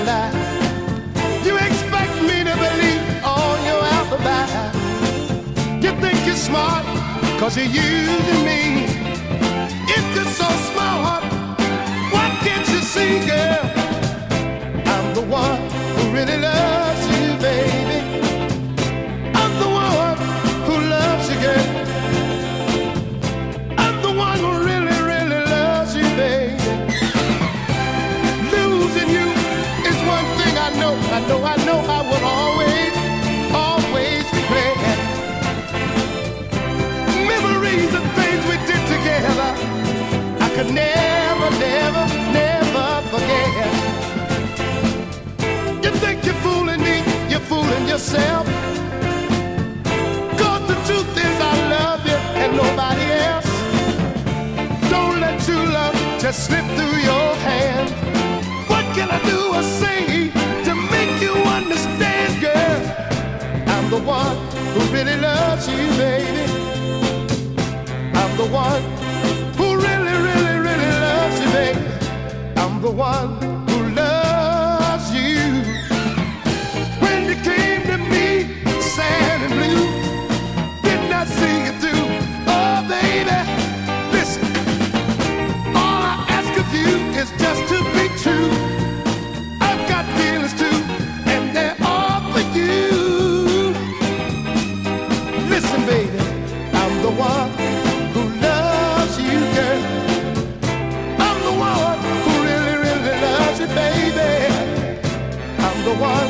You expect me to believe all your alibi. You think you're smart, cause you're using me. If you're so smart, why can't you see, girl? I'm the one who really loves you, baby. I'm the one who loves you, girl. I'm the one who really, really loves you, baby. Losing you is one thing I know. I will always, always regret. Memories of things we did together, I could never, never, never forget. You think you're fooling me, you're fooling yourself. Cause the truth is I love you and nobody else. Don't let true love just slip through your hands. What can I do or say to make you understand, girl? I'm the one who really loves you, baby. I'm the one who really, really, really loves you, baby. I'm the one who loves you. When you came to me, sad and blue, did not see you through. Oh, baby, listen, all I ask of you is just to be true. I've got feelings too, and they're all for you. Listen, baby, I'm the one who loves you, girl. I'm the one who really, really loves you, baby. I'm the one